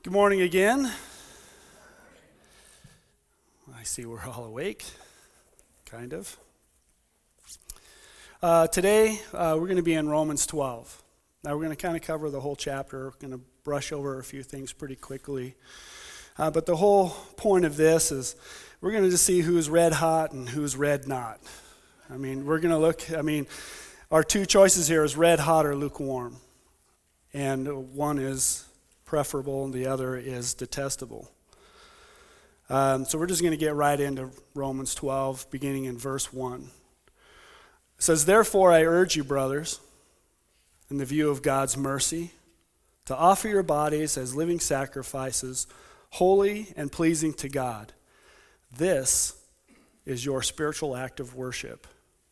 Good morning again. I see we're all awake, kind of. Today, we're going to be in Romans 12. Now, we're going to kind of cover the whole chapter. We're going to brush over a few things pretty quickly. But the whole point of this is we're going to just see who's red hot and who's red not. We're going to look, our two choices here is red hot or lukewarm. And one is preferable and the other is detestable. So we're just going to get right into Romans 12, beginning in verse 1. It says, "Therefore I urge you, brothers, in the view of God's mercy, to offer your bodies as living sacrifices, holy and pleasing to God. This is your spiritual act of worship."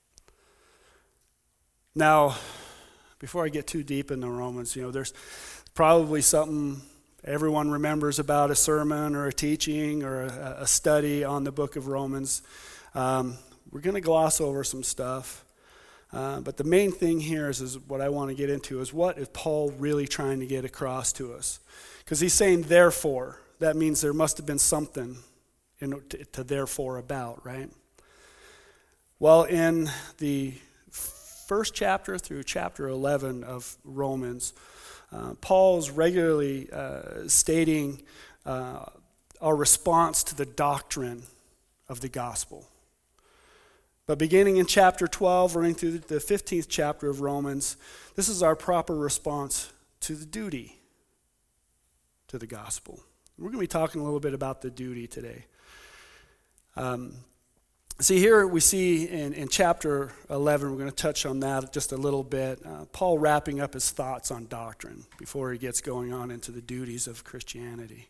Now, before I get too deep into Romans, there's probably something everyone remembers about a sermon or a teaching or a study on the book of Romans. We're going to gloss over some stuff. But the main thing here is what I want to get into is what is Paul really trying to get across to us? Because he's saying therefore. That means there must have been something to therefore about, right? Well, in the first chapter through chapter 11 of Romans, Paul's regularly stating our response to the doctrine of the gospel. But beginning in chapter 12, running through the 15th chapter of Romans, this is our proper response to the duty to the gospel. We're going to be talking a little bit about the duty today. Here we see in chapter 11, we're going to touch on that just a little bit. Paul wrapping up his thoughts on doctrine before he gets going on into the duties of Christianity.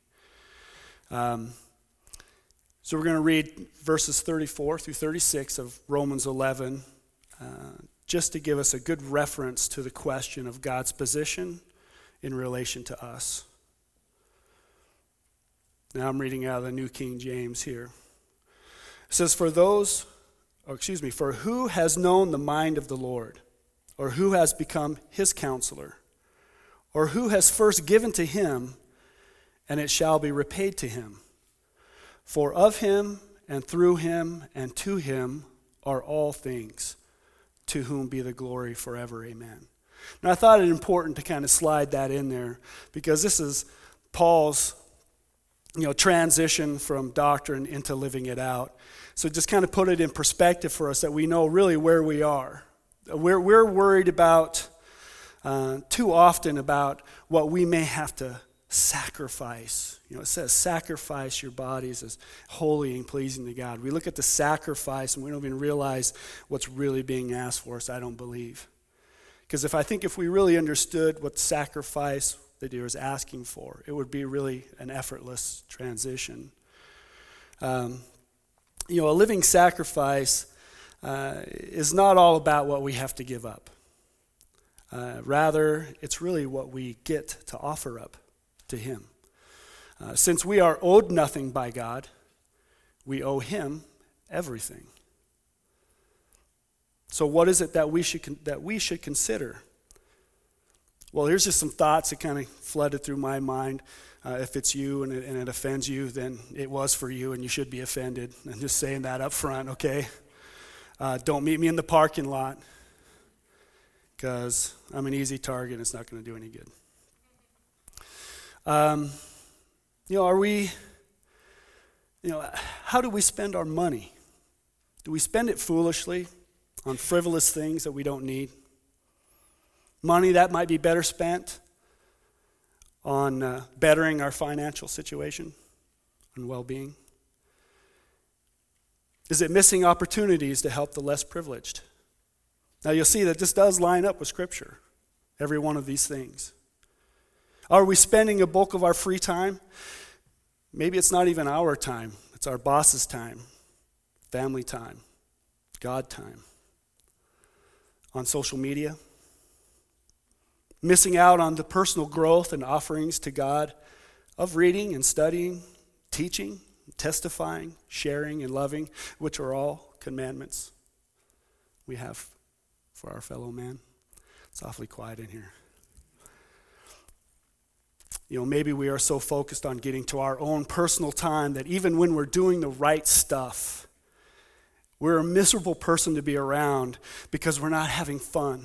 So we're going to read verses 34 through 36 of Romans 11, just to give us a good reference to the question of God's position in relation to us. Now I'm reading out of the New King James here. It says, for who has known the mind of the Lord, or who has become his counselor, or who has first given to him, and it shall be repaid to him? For of him, and through him, and to him are all things, to whom be the glory forever. Amen. Now I thought it important to kind of slide that in there, because this is Paul's transition from doctrine into living it out. So just kind of put it in perspective for us that we know really where we are. We're worried about, too often about what we may have to sacrifice. It says sacrifice your bodies as holy and pleasing to God. We look at the sacrifice and we don't even realize what's really being asked for us, I don't believe. Because if we really understood what sacrifice that he was asking for, it would be really an effortless transition. A living sacrifice is not all about what we have to give up. Rather, it's really what we get to offer up to him. Since we are owed nothing by God, we owe him everything. So what is it that we should consider? Well, here's just some thoughts that kind of flooded through my mind. If it's you and it offends you, then it was for you and you should be offended. I'm just saying that up front, okay? Don't meet me in the parking lot, because I'm an easy target and it's not going to do any good. How do we spend our money? Do we spend it foolishly on frivolous things that we don't need? Money that might be better spent on bettering our financial situation and well-being? Is it missing opportunities to help the less privileged? Now you'll see that this does line up with Scripture, every one of these things. Are we spending a bulk of our free time? Maybe it's not even our time. It's our boss's time, family time, God time. On social media? Missing out on the personal growth and offerings to God of reading and studying, teaching, testifying, sharing, and loving, which are all commandments we have for our fellow man. It's awfully quiet in here. Maybe we are so focused on getting to our own personal time that even when we're doing the right stuff, we're a miserable person to be around because we're not having fun.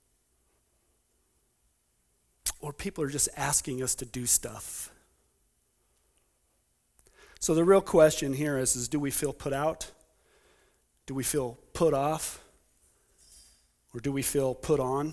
Or people are just asking us to do stuff. So the real question here is do we feel put out? Do we feel put off? Or do we feel put on?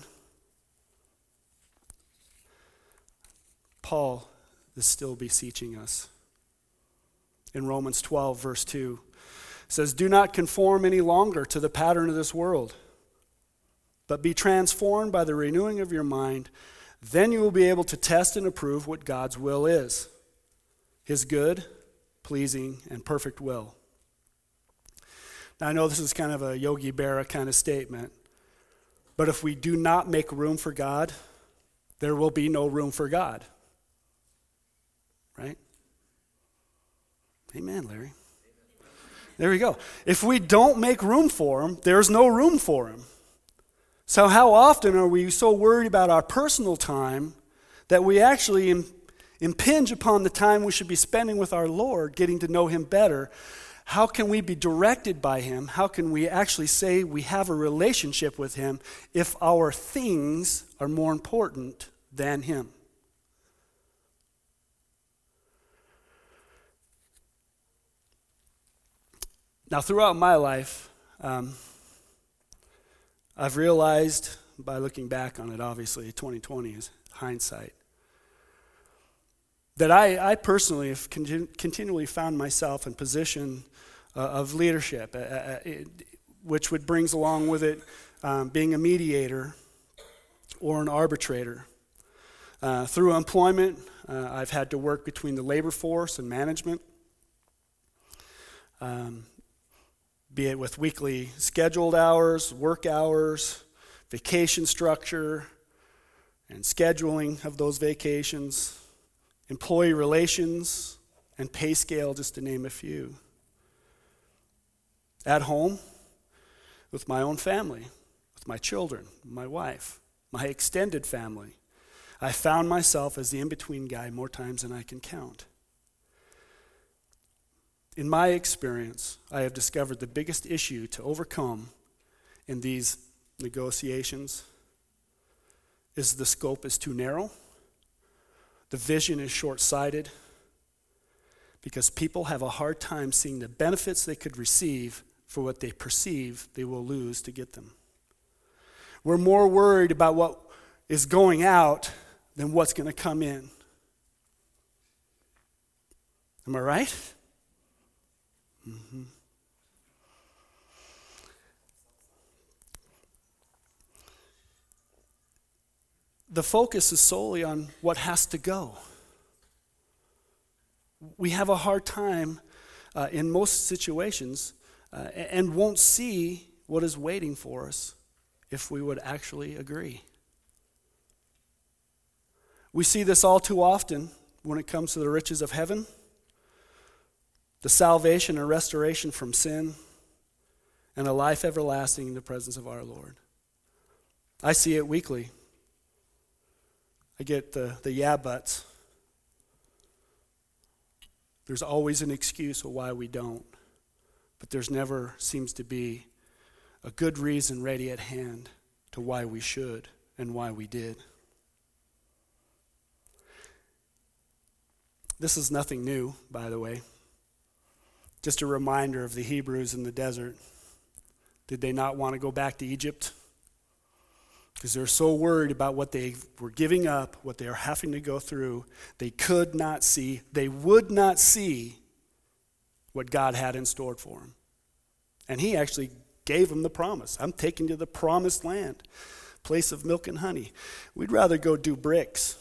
Paul is still beseeching us. In Romans 12, verse 2, it says, "Do not conform any longer to the pattern of this world, but be transformed by the renewing of your mind. Then you will be able to test and approve what God's will is, his good, pleasing, and perfect will." Now, I know this is kind of a Yogi Berra kind of statement, but if we do not make room for God, there will be no room for God. Right? Amen, Larry. There we go. If we don't make room for him, there's no room for him. So how often are we so worried about our personal time that we actually impinge upon the time we should be spending with our Lord, getting to know him better? How can we be directed by him? How can we actually say we have a relationship with him if our things are more important than him? Now, throughout my life, I've realized, by looking back on it, obviously, 2020 is hindsight, that I personally have continually found myself in position of leadership, which brings along with it being a mediator or an arbitrator. Through employment, I've had to work between the labor force and management, be it with weekly scheduled hours, work hours, vacation structure, and scheduling of those vacations, employee relations, and pay scale, just to name a few. At home, with my own family, with my children, my wife, my extended family, I found myself as the in-between guy more times than I can count. In my experience, I have discovered the biggest issue to overcome in these negotiations is the scope is too narrow, the vision is short-sighted, because people have a hard time seeing the benefits they could receive for what they perceive they will lose to get them. We're more worried about what is going out than what's going to come in. Am I right? Mm-hmm. The focus is solely on what has to go. We have a hard time in most situations and won't see what is waiting for us if we would actually agree. We see this all too often when it comes to the riches of heaven, the salvation and restoration from sin, and a life everlasting in the presence of our Lord. I see it weekly. I get the yeah buts. There's always an excuse of why we don't, but there's never seems to be a good reason ready at hand to why we should and why we did. This is nothing new, by the way. Just a reminder of the Hebrews in the desert. Did they not want to go back to Egypt? Because they're so worried about what they were giving up, what they are having to go through, they could not see, they would not see what God had in store for them. And he actually gave them the promise. I'm taking you to the promised land, place of milk and honey. We'd rather go do bricks.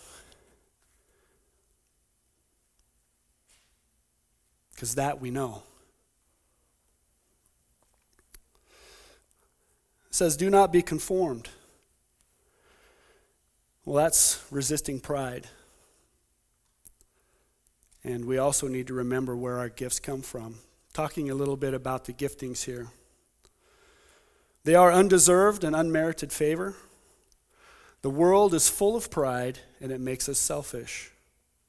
Because that we know. It says, do not be conformed. Well, that's resisting pride. And we also need to remember where our gifts come from. Talking a little bit about the giftings here. They are undeserved and unmerited favor. The world is full of pride, and it makes us selfish.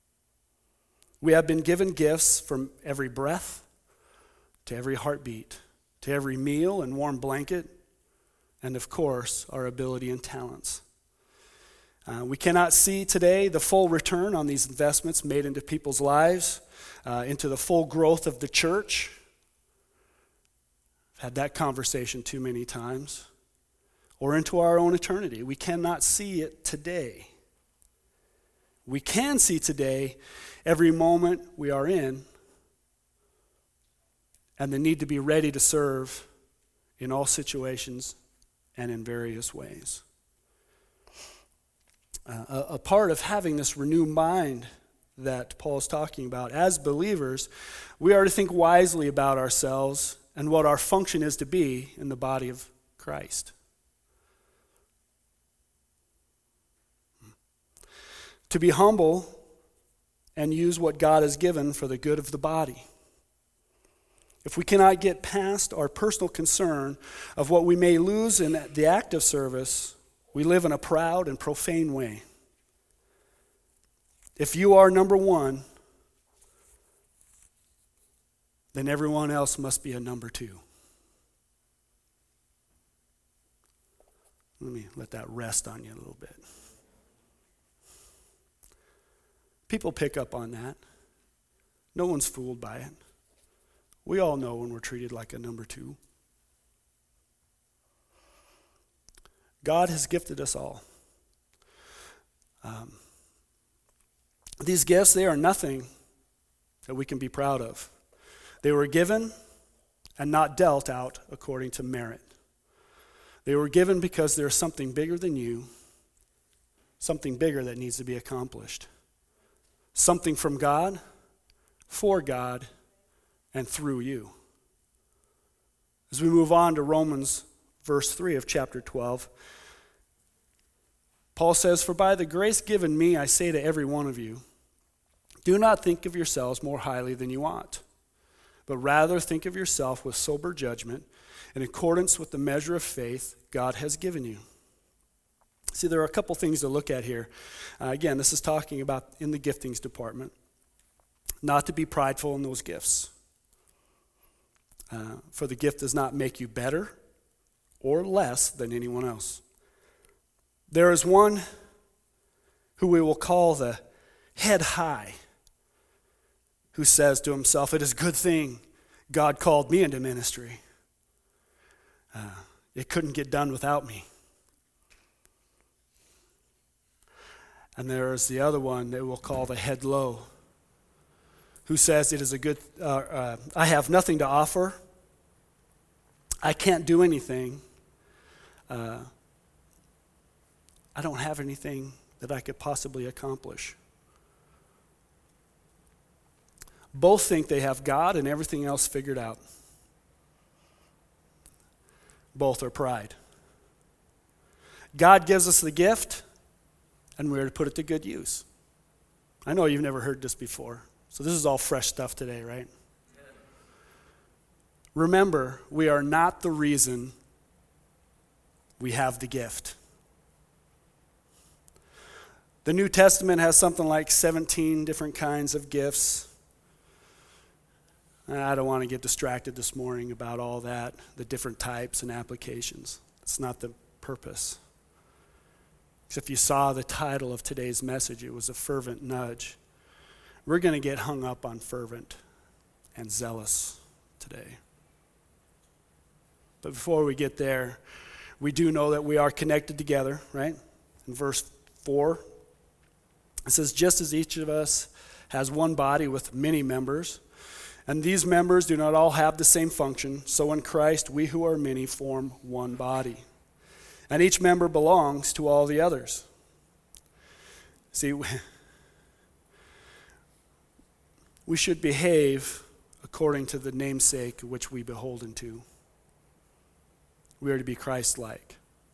We have been given gifts from every breath to every heartbeat, to every meal and warm blanket, and of course, our ability and talents. We cannot see today the full return on these investments made into people's lives, into the full growth of the church. I've had that conversation too many times. Or into our own eternity. We cannot see it today. We can see today every moment we are in and the need to be ready to serve in all situations and in various ways. A part of having this renewed mind that Paul is talking about, as believers, we are to think wisely about ourselves and what our function is to be in the body of Christ. To be humble and use what God has given for the good of the body. If we cannot get past our personal concern of what we may lose in the act of service, we live in a proud and profane way. If you are number one, then everyone else must be a number two. Let me let that rest on you a little bit. People pick up on that. No one's fooled by it. We all know when we're treated like a number two. God has gifted us all. These gifts, they are nothing that we can be proud of. They were given and not dealt out according to merit. They were given because there's something bigger than you, something bigger that needs to be accomplished. Something from God, for God, and through you. As we move on to Romans verse 3 of chapter 12, Paul says, "For by the grace given me, I say to every one of you, do not think of yourselves more highly than you ought, but rather think of yourself with sober judgment in accordance with the measure of faith God has given you." See, there are a couple things to look at here. Again, this is talking about in the giftings department. Not to be prideful in those gifts. For the gift does not make you better or less than anyone else. There is one who we will call the head high, who says to himself, "It is a good thing God called me into ministry. It couldn't get done without me." And there is the other one that we'll call the head low, who says it is a good, I have nothing to offer. I can't do anything. I don't have anything that I could possibly accomplish. Both think they have God and everything else figured out. Both are pride. God gives us the gift, and we're to put it to good use. I know you've never heard this before, so this is all fresh stuff today, right? Remember, we are not the reason we have the gift. The New Testament has something like 17 different kinds of gifts. I don't want to get distracted this morning about all that, the different types and applications. It's not the purpose. If you saw the title of today's message, it was a fervent nudge. We're going to get hung up on fervent and zealous today. But before we get there, we do know that we are connected together, right? In verse 4, it says, "Just as each of us has one body with many members, and these members do not all have the same function, so in Christ we who are many form one body. And each member belongs to all the others." See, we should behave according to the namesake which we beholden to. We are to be Christ-like.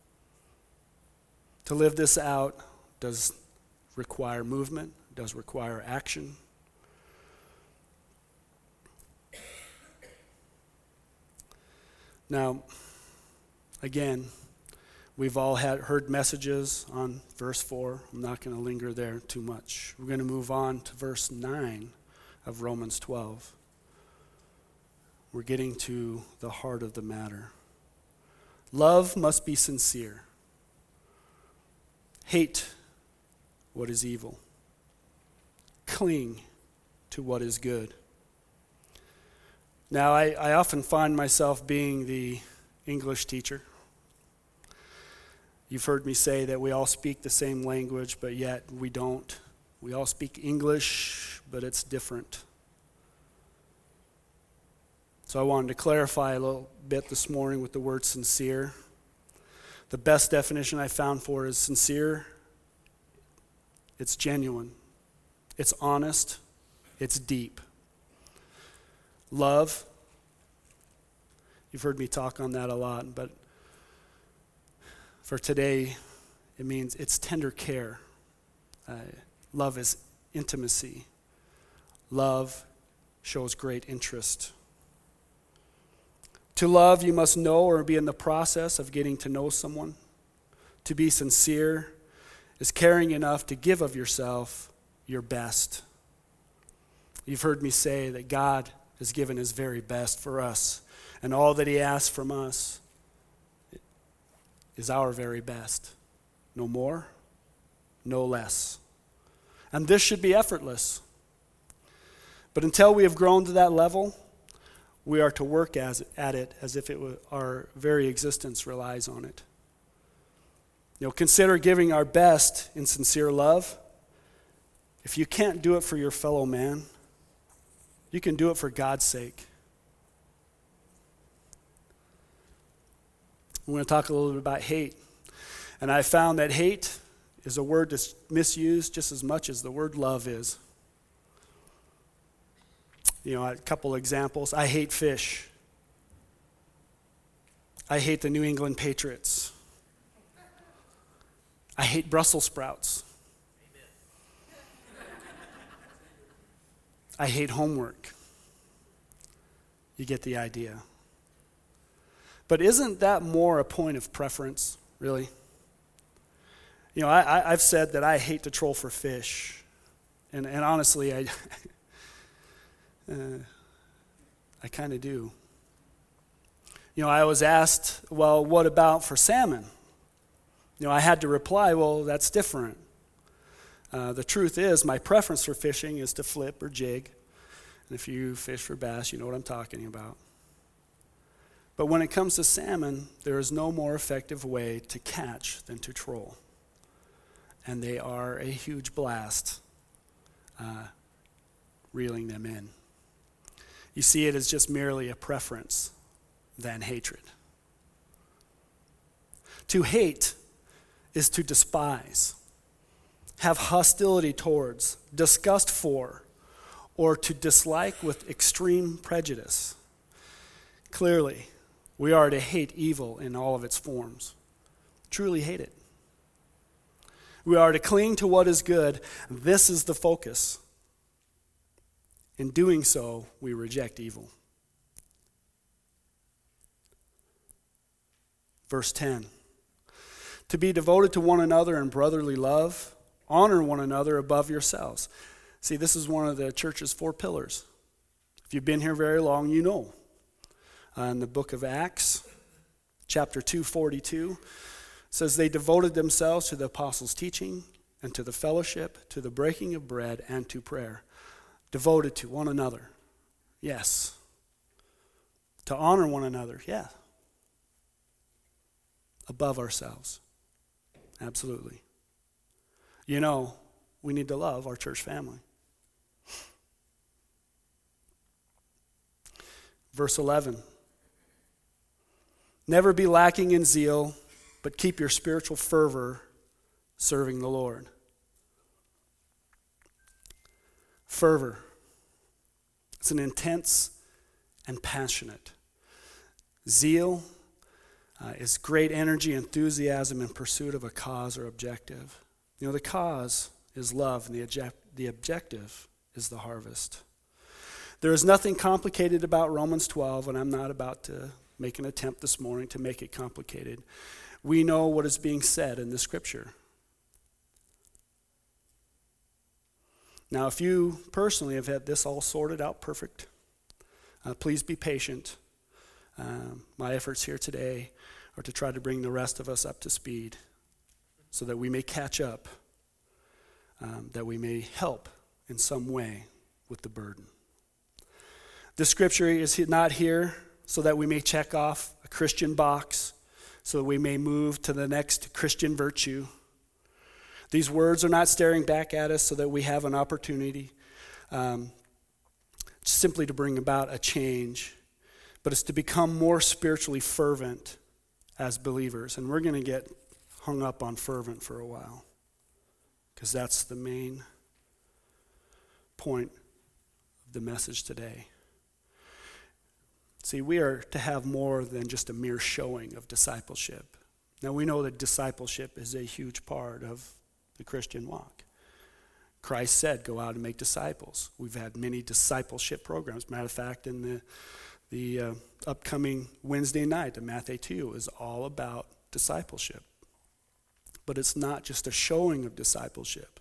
To live this out does require movement, does require action. Now, again, we've all heard messages on verse 4. I'm not going to linger there too much. We're going to move on to verse 9 of Romans 12. We're getting to the heart of the matter. Love must be sincere. Hate what is evil. Cling to what is good. Now, I often find myself being the English teacher. You've heard me say that we all speak the same language, but yet we don't. We all speak English, but it's different. So I wanted to clarify a little bit this morning with the word sincere. The best definition I found for it is sincere. It's genuine. It's honest. It's deep. Love. You've heard me talk on that a lot, but for today, it means it's tender care. Love is intimacy. Love shows great interest. To love, you must know or be in the process of getting to know someone. To be sincere is caring enough to give of yourself your best. You've heard me say that God has given his very best for us, and all that he asks from us is our very best. No more, no less. And this should be effortless. But until we have grown to that level, we are to work at it as if our very existence relies on it. Consider giving our best in sincere love. If you can't do it for your fellow man, you can do it for God's sake. We're going to talk a little bit about hate. And I found that hate is a word that's misused just as much as the word love is. A couple examples. I hate fish. I hate the New England Patriots. I hate Brussels sprouts. I hate homework. You get the idea. But isn't that more a point of preference, really? I've said that I hate to troll for fish. And honestly, I kind of do. I was asked, well, what about for salmon? I had to reply, well, that's different. The truth is, my preference for fishing is to flip or jig. And if you fish for bass, you know what I'm talking about. But when it comes to salmon, there is no more effective way to catch than to troll. And they are a huge blast reeling them in. You see it as just merely a preference than hatred. To hate is to despise, have hostility towards, disgust for, or to dislike with extreme prejudice. Clearly, we are to hate evil in all of its forms. Truly hate it. We are to cling to what is good. This is the focus. In doing so, we reject evil. Verse 10. To be devoted to one another in brotherly love, honor one another above yourselves. See, this is one of the church's 4 pillars. If you've been here very long, you know. In the book of Acts, chapter 2:42, says they devoted themselves to the apostles' teaching and to the fellowship, to the breaking of bread, and to prayer. Devoted to one another. Yes. To honor one another. Yeah. Above ourselves. Absolutely. We need to love our church family. Verse 11. Never be lacking in zeal, but keep your spiritual fervor serving the Lord. Fervor. It's an intense and passionate. Zeal is great energy, enthusiasm in pursuit of a cause or objective. The cause is love, and the objective is the harvest. There is nothing complicated about Romans 12, and I'm not about to make an attempt this morning to make it complicated. We know what is being said in the scripture. Now, if you personally have had this all sorted out perfect, please be patient. My efforts here today are to try to bring the rest of us up to speed so that we may catch up, that we may help in some way with the burden. This scripture is not here so that we may check off a Christian box, so that we may move to the next Christian virtue. These words are not staring back at us so that we have an opportunity simply to bring about a change, but it's to become more spiritually fervent as believers. And we're going to get hung up on fervent for a while, because that's the main point of the message today. See, we are to have more than just a mere showing of discipleship. Now, we know that discipleship is a huge part of the Christian walk. Christ said, go out and make disciples. We've had many discipleship programs. Matter of fact, in the upcoming Wednesday night, the Matthew 2 is all about discipleship. But it's not just a showing of discipleship.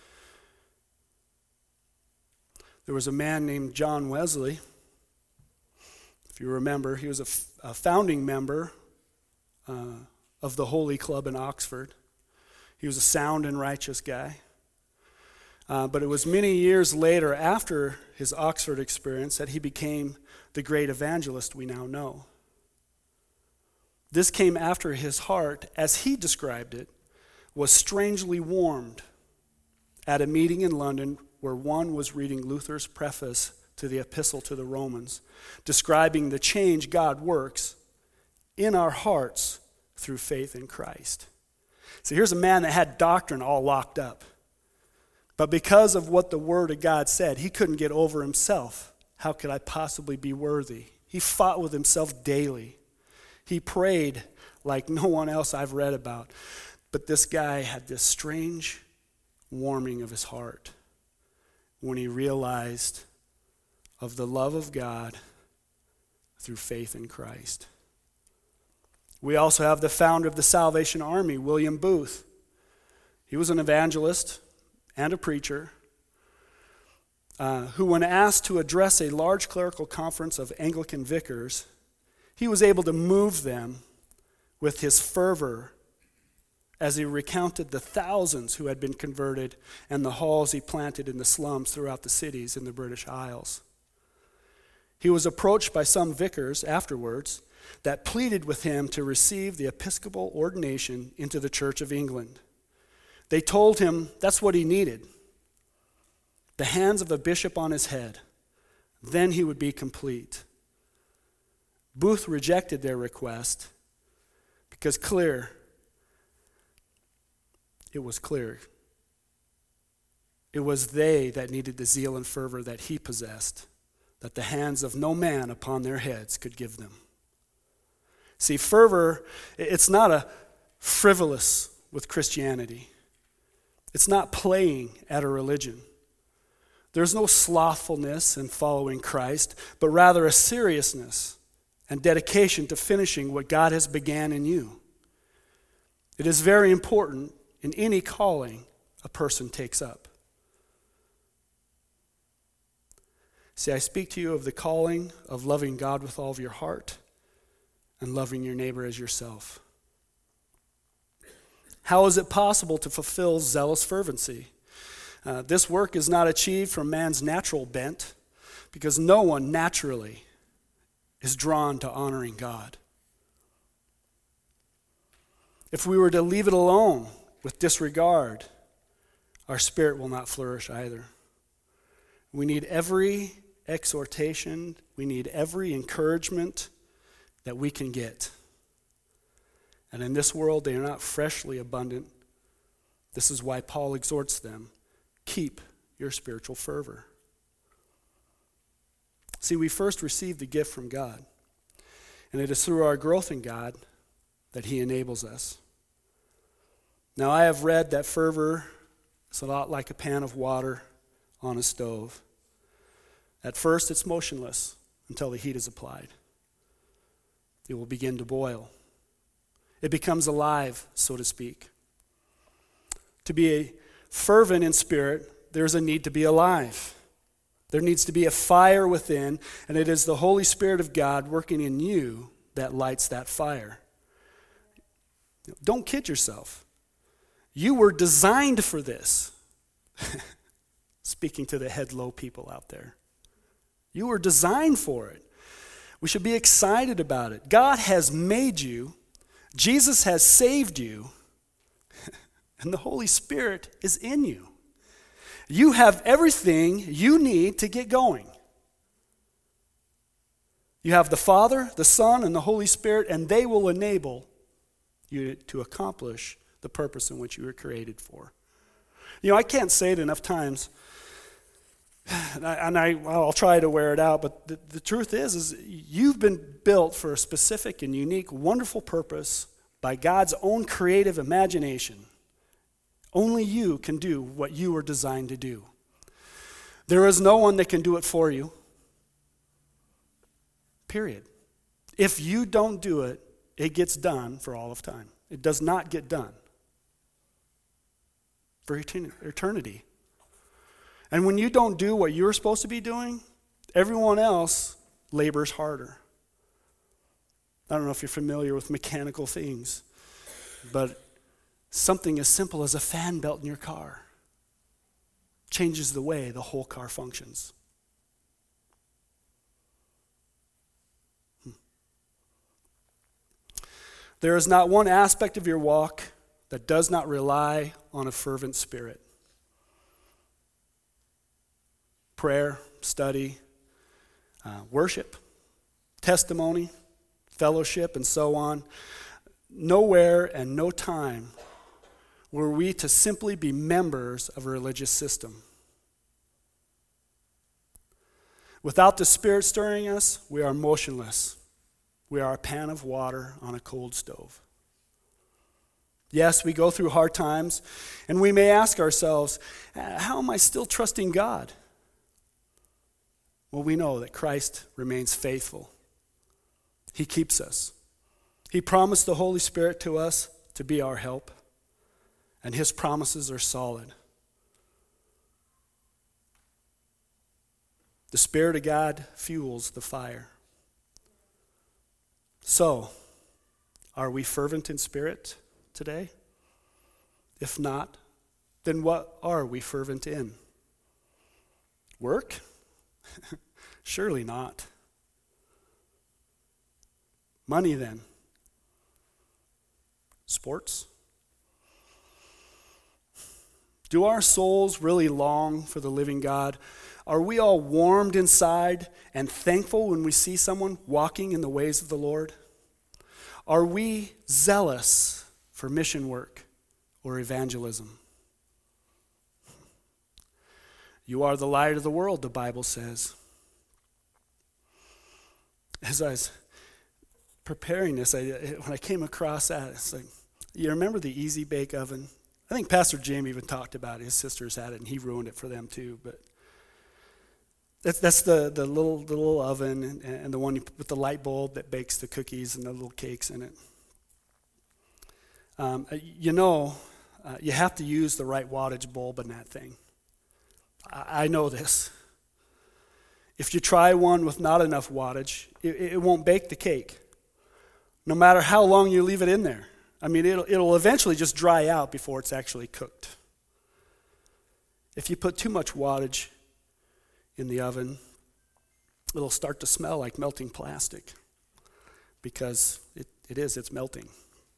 There was a man named John Wesley. If you remember, he was a founding member of the Holy Club in Oxford. He was a sound and righteous guy. But it was many years later, after his Oxford experience, that he became the great evangelist we now know. This came after his heart, as he described it, was strangely warmed at a meeting in London where one was reading Luther's preface to the Epistle to the Romans, describing the change God works in our hearts through faith in Christ. So here's a man that had doctrine all locked up. But because of what the Word of God said, he couldn't get over himself. How could I possibly be worthy? He fought with himself daily. He prayed like no one else I've read about. But this guy had this strange warming of his heart when he realized of the love of God through faith in Christ. We also have the founder of the Salvation Army, William Booth. He was an evangelist and a preacher who, when asked to address a large clerical conference of Anglican vicars, he was able to move them with his fervor as he recounted the thousands who had been converted and the halls he planted in the slums throughout the cities in the British Isles. He was approached by some vicars afterwards that pleaded with him to receive the episcopal ordination into the Church of England. They told him that's what he needed, the hands of a bishop on his head. Then he would be complete. Booth rejected their request because it was clear. It was they that needed the zeal and fervor that he possessed, that the hands of no man upon their heads could give them. See, fervor, it's not a frivolous with Christianity. It's not playing at a religion. There's no slothfulness in following Christ, but rather a seriousness and dedication to finishing what God has began in you. It is very important in any calling a person takes up. See, I speak to you of the calling of loving God with all of your heart and loving your neighbor as yourself. How is it possible to fulfill zealous fervency? This work is not achieved from man's natural bent, because no one naturally is drawn to honoring God. If we were to leave it alone with disregard, our spirit will not flourish either. We need every exhortation, we need every encouragement that we can get. And in this world, they are not freshly abundant. This is why Paul exhorts them, keep your spiritual fervor. See, we first receive the gift from God, and it is through our growth in God that he enables us. Now, I have read that fervor is a lot like a pan of water on a stove. At first, it's motionless until the heat is applied. It will begin to boil. It becomes alive, so to speak. To be fervent in spirit, there's a need to be alive. There needs to be a fire within, and it is the Holy Spirit of God working in you that lights that fire. Don't kid yourself. You were designed for this. Speaking to the head low people out there. You were designed for it. We should be excited about it. God has made you. Jesus has saved you. And the Holy Spirit is in you. You have everything you need to get going. You have the Father, the Son, and the Holy Spirit, and they will enable you to accomplish the purpose in which you were created for. You know, I can't say it enough times, and I'll try to wear it out, but the truth is you've been built for a specific and unique, wonderful purpose by God's own creative imagination. Only you can do what you were designed to do. There is no one that can do it for you. Period. If you don't do it, it gets done for all of time. It does not get done for eternity. And when you don't do what you're supposed to be doing, everyone else labors harder. I don't know if you're familiar with mechanical things, but something as simple as a fan belt in your car changes the way the whole car functions. There is not one aspect of your walk that does not rely on a fervent spirit. Prayer, study, worship, testimony, fellowship, and so on. Nowhere and no time were we to simply be members of a religious system. Without the Spirit stirring us, we are motionless. We are a pan of water on a cold stove. Yes, we go through hard times, and we may ask ourselves, how am I still trusting God? Well, we know that Christ remains faithful. He keeps us. He promised the Holy Spirit to us to be our help, and his promises are solid. The Spirit of God fuels the fire. So, are we fervent in spirit today? If not, then what are we fervent in? Work? Surely not. Money then? Sports? Do our souls really long for the living God? Are we all warmed inside and thankful when we see someone walking in the ways of the Lord? Are we zealous for mission work or evangelism? You are the light of the world, the Bible says. As I was preparing this, when I came across that, it's like, you remember the Easy Bake Oven? I think Pastor Jim even talked about it. His sisters had it, and he ruined it for them too. But that's the little oven and the one with the light bulb that bakes the cookies and the little cakes in it. You have to use the right wattage bulb in that thing. I know this. If you try one with not enough wattage, it won't bake the cake, no matter how long you leave it in there. I mean, it'll eventually just dry out before it's actually cooked. If you put too much wattage in the oven, it'll start to smell like melting plastic because it's melting.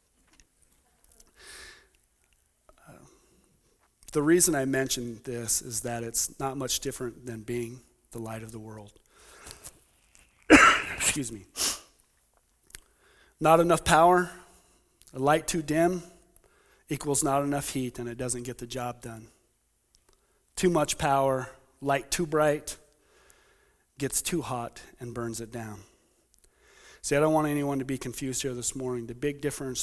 The reason I mention this is that it's not much different than being the light of the world. Excuse me. Not enough power, a light too dim equals not enough heat, and it doesn't get the job done. Too much power, light too bright, gets too hot and burns it down. See, I don't want anyone to be confused here this morning. The big difference,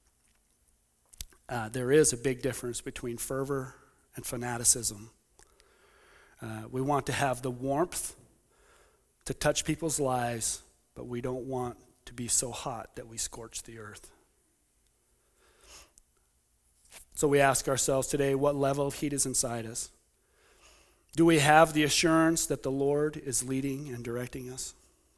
there is a big difference between fervor and fanaticism. We want to have the warmth to touch people's lives, but we don't want to be so hot that we scorch the earth. So we ask ourselves today, what level of heat is inside us? Do we have the assurance that the Lord is leading and directing us?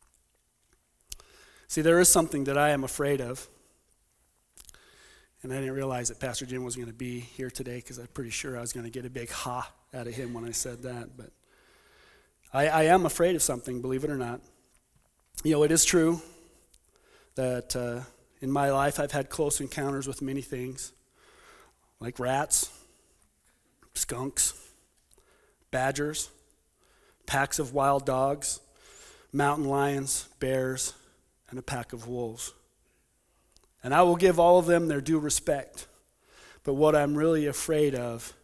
See, there is something that I am afraid of. And I didn't realize that Pastor Jim was going to be here today because I'm pretty sure I was going to get a big ha out of him when I said that. But I am afraid of something, believe it or not. You know, it is true that in my life I've had close encounters with many things, like rats, skunks, badgers, packs of wild dogs, mountain lions, bears, and a pack of wolves. And I will give all of them their due respect. But what I'm really afraid of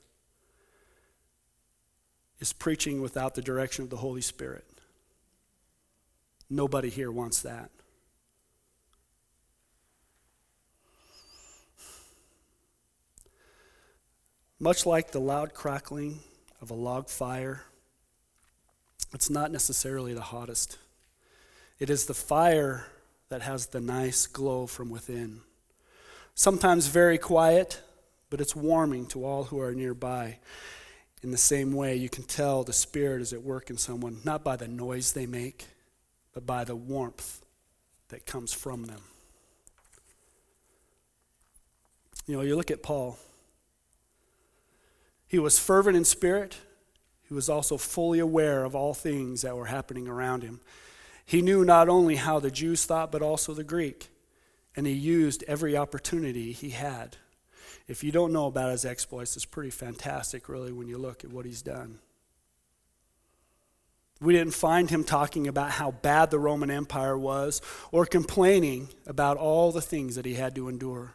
is preaching without the direction of the Holy Spirit. Nobody here wants that. Much like the loud crackling of a log fire, it's not necessarily the hottest. It is the fire that has the nice glow from within. Sometimes very quiet, but it's warming to all who are nearby. In the same way, you can tell the Spirit is at work in someone, not by the noise they make, but by the warmth that comes from them. You know, you look at Paul. He was fervent in spirit. He was also fully aware of all things that were happening around him. He knew not only how the Jews thought, but also the Greek. And he used every opportunity he had. If you don't know about his exploits, it's pretty fantastic, really, when you look at what he's done. We didn't find him talking about how bad the Roman Empire was or complaining about all the things that he had to endure.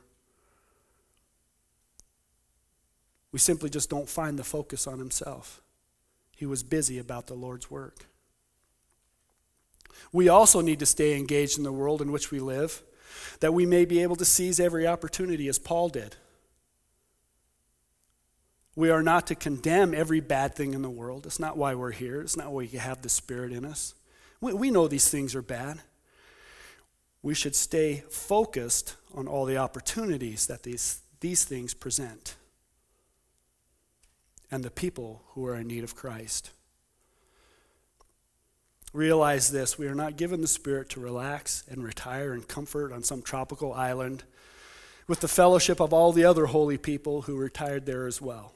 We simply just don't find the focus on himself. He was busy about the Lord's work. We also need to stay engaged in the world in which we live, that we may be able to seize every opportunity as Paul did. We are not to condemn every bad thing in the world. It's not why we're here. It's not why we have the Spirit in us. We know these things are bad. We should stay focused on all the opportunities that these things present and the people who are in need of Christ. Realize this, we are not given the Spirit to relax and retire in comfort on some tropical island with the fellowship of all the other holy people who retired there as well.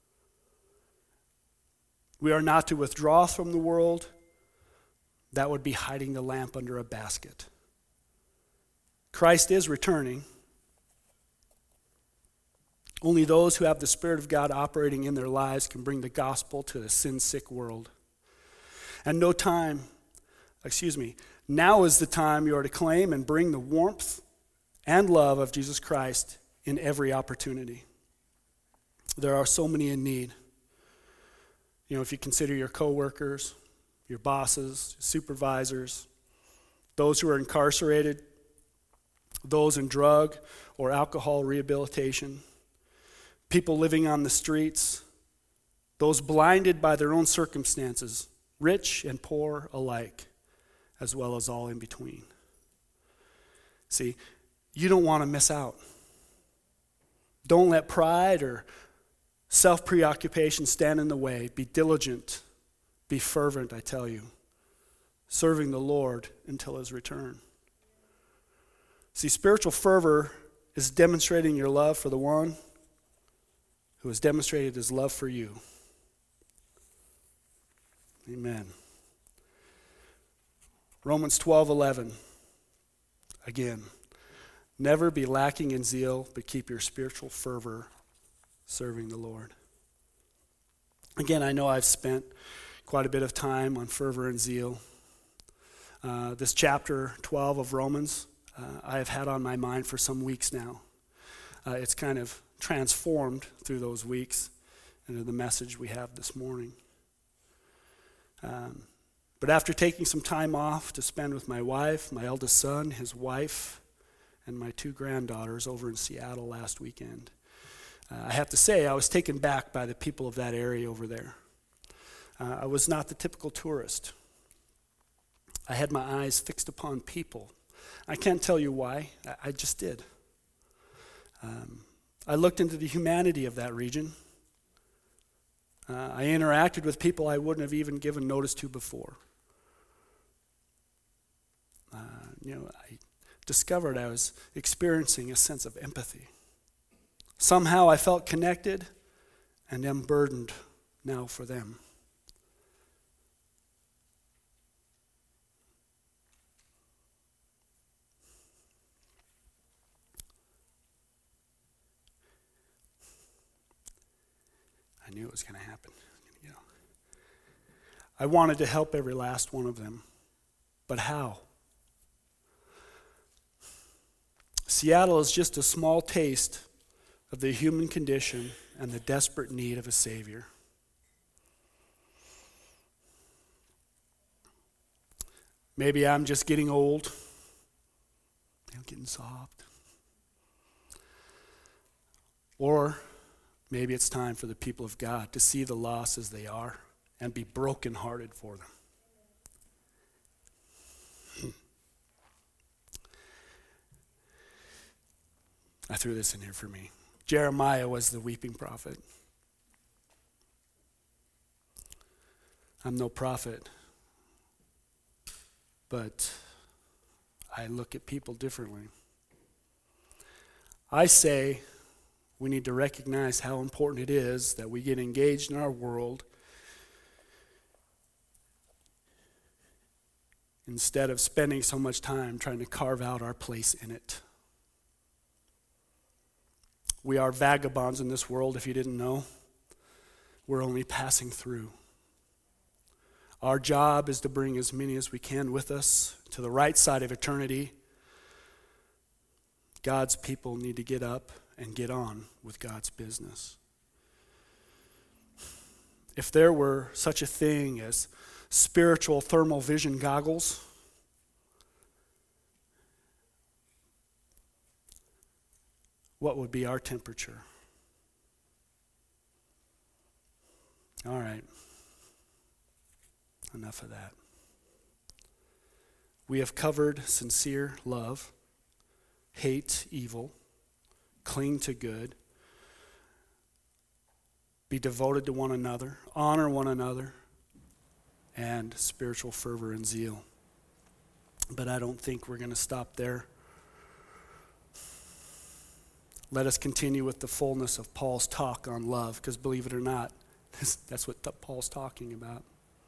We are not to withdraw from the world. That would be hiding the lamp under a basket. Christ is returning. Only those who have the Spirit of God operating in their lives can bring the gospel to a sin-sick world. And now is the time you are to claim and bring the warmth and love of Jesus Christ in every opportunity. There are so many in need. You know, if you consider your coworkers, your bosses, supervisors, those who are incarcerated, those in drug or alcohol rehabilitation, people living on the streets, those blinded by their own circumstances, rich and poor alike, as well as all in between. See, you don't want to miss out. Don't let pride or self-preoccupation stand in the way. Be diligent. Be fervent, I tell you, serving the Lord until his return. See, spiritual fervor is demonstrating your love for the one who has demonstrated his love for you. Amen. Romans 12:11. Again, never be lacking in zeal, but keep your spiritual fervor serving the Lord. Again, I know I've spent quite a bit of time on fervor and zeal. This chapter 12 of Romans, I have had on my mind for some weeks now. It's kind of transformed through those weeks into the message we have this morning. But after taking some time off to spend with my wife, my eldest son, his wife, and my 2 granddaughters over in Seattle last weekend, I have to say I was taken back by the people of that area over there. I was not the typical tourist. I had my eyes fixed upon people. I can't tell you why. I just did. I looked into the humanity of that region. I interacted with people I wouldn't have even given notice to before. I discovered I was experiencing a sense of empathy. Somehow I felt connected and am burdened now for them. I knew it was going to happen. I wanted to help every last one of them, but how? Seattle is just a small taste of the human condition and the desperate need of a Savior. Maybe I'm just getting old. I'm getting soft. Or maybe it's time for the people of God to see the lost as they are and be brokenhearted for them. I threw this in here for me. Jeremiah was the weeping prophet. I'm no prophet, but I look at people differently. I say we need to recognize how important it is that we get engaged in our world instead of spending so much time trying to carve out our place in it. We are vagabonds in this world, if you didn't know. We're only passing through. Our job is to bring as many as we can with us to the right side of eternity. God's people need to get up and get on with God's business. If there were such a thing as spiritual thermal vision goggles, what would be our temperature? All right. Enough of that. We have covered sincere love, hate evil, cling to good, be devoted to one another, honor one another, and spiritual fervor and zeal. But I don't think we're going to stop there. Let us continue with the fullness of Paul's talk on love, because believe it or not, that's what Paul's talking about.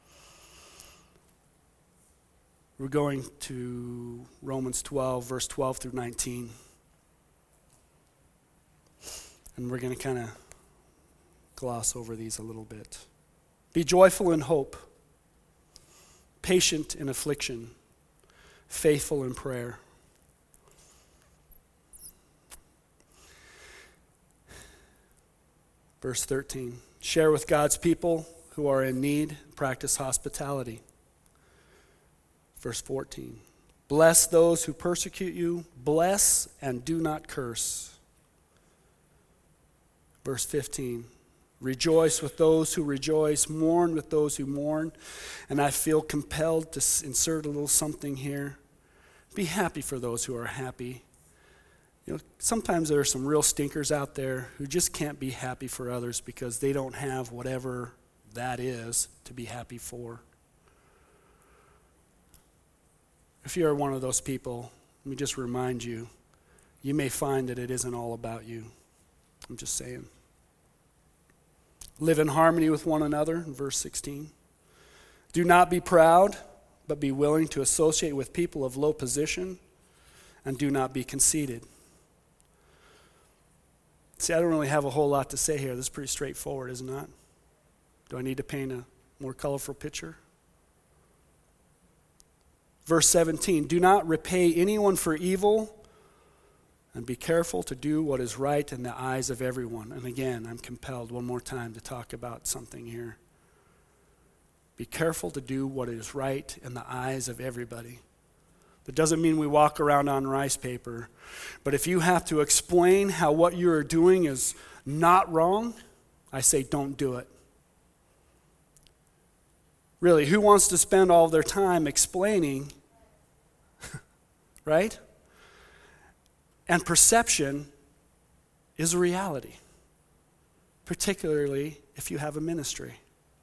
We're going to Romans 12, verse 12 through 19. And we're going to kind of gloss over these a little bit. Be joyful in hope, patient in affliction, faithful in prayer. Verse 13, share with God's people who are in need, practice hospitality. Verse 14, bless those who persecute you, bless and do not curse. Verse 15, rejoice with those who rejoice, mourn with those who mourn. And I feel compelled to insert a little something here. Be happy for those who are happy. Sometimes there are some real stinkers out there who just can't be happy for others because they don't have whatever that is to be happy for. If you're one of those people, let me just remind you, you may find that it isn't all about you. I'm just saying. Live in harmony with one another, in verse 16. Do not be proud, but be willing to associate with people of low position, and do not be conceited. See, I don't really have a whole lot to say here. This is pretty straightforward, is it not? Do I need to paint a more colorful picture? Verse 17, do not repay anyone for evil, and be careful to do what is right in the eyes of everyone. And again, I'm compelled one more time to talk about something here. Be careful to do what is right in the eyes of everybody. That doesn't mean we walk around on rice paper. But if you have to explain how what you are doing is not wrong, I say don't do it. Really, who wants to spend all their time explaining, right? And perception is a reality, particularly if you have a ministry.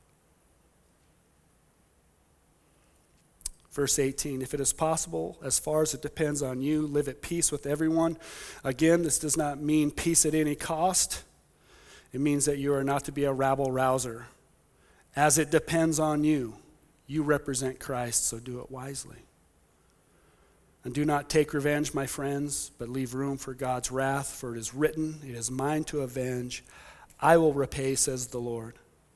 Verse 18, if it is possible, as far as it depends on you, live at peace with everyone. Again, this does not mean peace at any cost. It means that you are not to be a rabble-rouser. As it depends on you, you represent Christ, so do it wisely. And do not take revenge, my friends, but leave room for God's wrath, for it is written, it is mine to avenge. I will repay, says the Lord.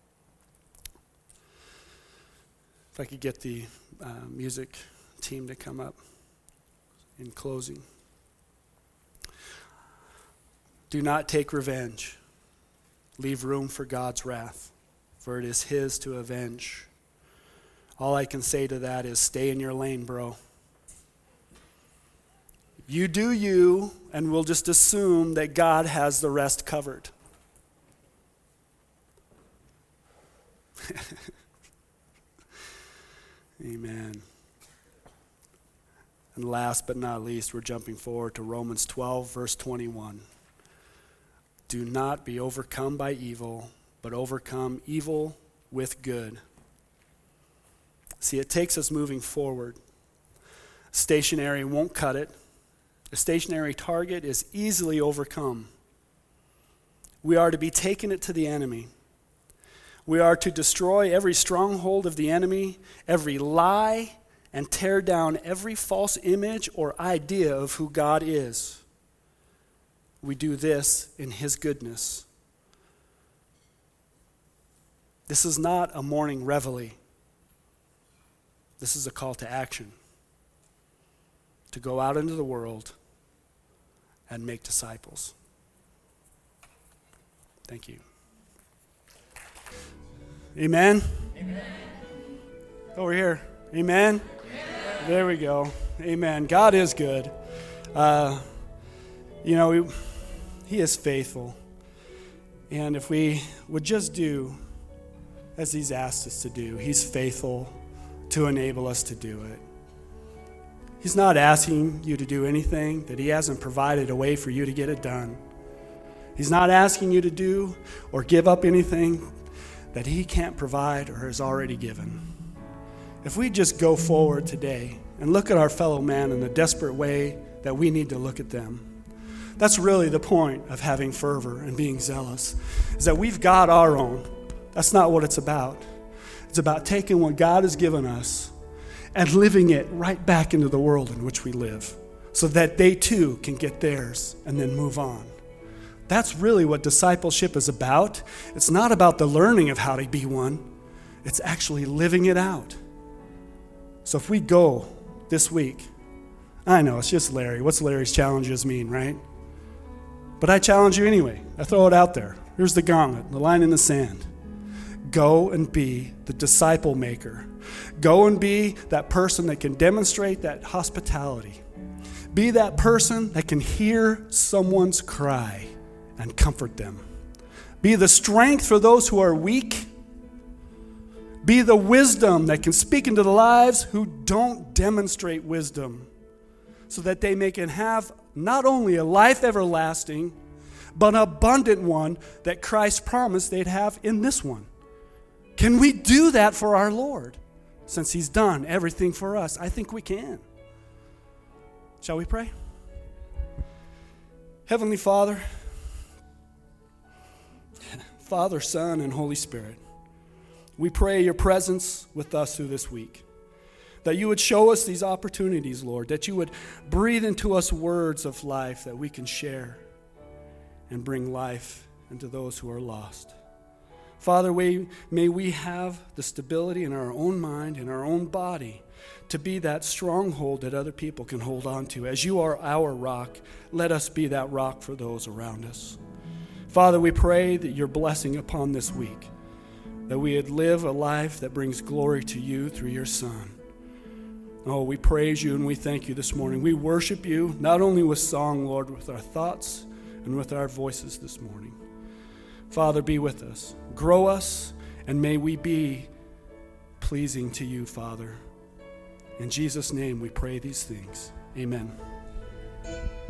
If I could get the music team to come up in closing. Do not take revenge. Leave room for God's wrath, for it is his to avenge. All I can say to that is stay in your lane, bro. You do you, and we'll just assume that God has the rest covered. Amen. And last but not least, we're jumping forward to Romans 12, verse 21. Do not be overcome by evil, but overcome evil with good. See, it takes us moving forward. Stationary won't cut it. A stationary target is easily overcome. We are to be taking it to the enemy. We are to destroy every stronghold of the enemy, every lie, and tear down every false image or idea of who God is. We do this in his goodness. This is not a morning reveille. This is a call to action. To go out into the world and make disciples. Thank you. Amen? Amen. Over here. Amen? Amen. There we go. Amen. God is good. He is faithful. And if we would just do as he's asked us to do, he's faithful to enable us to do it. He's not asking you to do anything that he hasn't provided a way for you to get it done. He's not asking you to do or give up anything that he can't provide or has already given. If we just go forward today and look at our fellow man in the desperate way that we need to look at them, that's really the point of having fervor and being zealous, is that we've got our own. That's not what it's about. It's about taking what God has given us and living it right back into the world in which we live so that they too can get theirs and then move on. That's really what discipleship is about. It's not about the learning of how to be one. It's actually living it out. So if we go this week, I know it's just Larry. What's Larry's challenges mean, right? But I challenge you anyway. I throw it out there. Here's the gauntlet, the line in the sand. Go and be the disciple maker. Go and be that person that can demonstrate that hospitality. Be that person that can hear someone's cry and comfort them. Be the strength for those who are weak. Be the wisdom that can speak into the lives who don't demonstrate wisdom, so that they can have not only a life everlasting, but an abundant one that Christ promised they'd have in this one. Can we do that for our Lord, since he's done everything for us? I think we can. Shall we pray? Heavenly Father, Father, Son, and Holy Spirit, we pray your presence with us through this week, that you would show us these opportunities, Lord, that you would breathe into us words of life that we can share and bring life into those who are lost. Father, may we have the stability in our own mind, in our own body, to be that stronghold that other people can hold on to. As you are our rock, let us be that rock for those around us. Father, we pray that your blessing upon this week, that we would live a life that brings glory to you through your Son. Oh, we praise you and we thank you this morning. We worship you, not only with song, Lord, with our thoughts and with our voices this morning. Father, be with us. Grow us, and may we be pleasing to you, Father. In Jesus' name we pray these things. Amen.